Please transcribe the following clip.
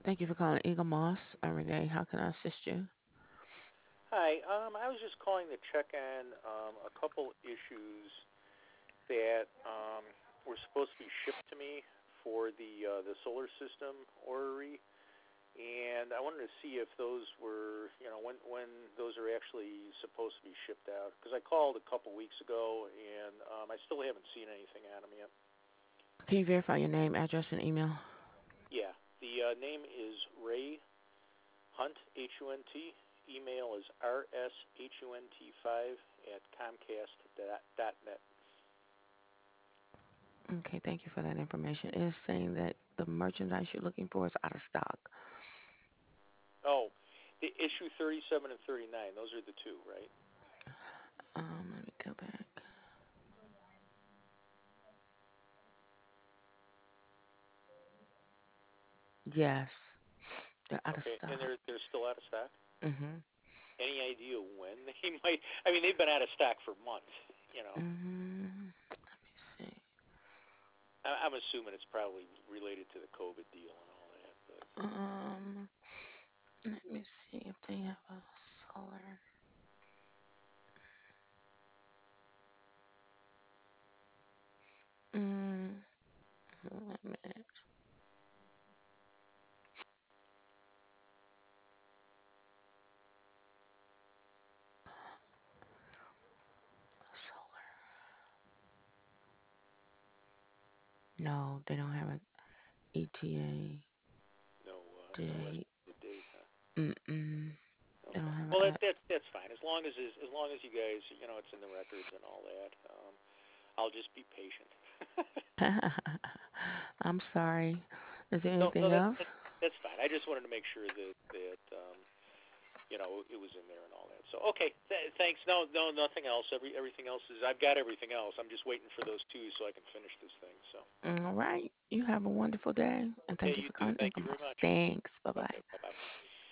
Thank you for calling Eagle Moss every day. How can I assist you? Hi. I was just calling to check on a couple issues that were supposed to be shipped to me for the solar system orrery, and I wanted to see if those were, when those are actually supposed to be shipped out. Because I called a couple weeks ago, and I still haven't seen anything on them yet. Can you verify your name, address, and email? Yeah. The name is Ray Hunt, Hunt. Email is rshunt5@comcast.net. Okay, thank you for that information. It is saying that the merchandise you're looking for is out of stock. Oh, the issue 37 and 39. Those are the two, right? Let me go back. Yes, they're out of Okay, and stock. they're still out of stock. Mm-hmm. Any idea when they might? I mean, they've been out of stock for months. You know, Mm-hmm. Let me see. I'm assuming it's probably related to the COVID deal and all that. But Um, Let me see if they have a solar. Mm, Wait a minute. Solar. No, they don't have an ETA no date. estimated date. Huh? Mm-mm. They don't Okay. have Well, an. that's fine. As long as you guys, it's in the records and all that. I'll just be patient. I'm sorry. Is there No, anything else? that's fine. I just wanted to make sure that it was in there and all that. So okay, thanks. No, nothing else. Everything else is. I've got everything else. I'm just waiting for those two so I can finish this thing. So All right. You have a wonderful day. And okay, thank you you for too. calling Thank you Income very Boss. much. Thanks. Bye bye. Okay, bye bye.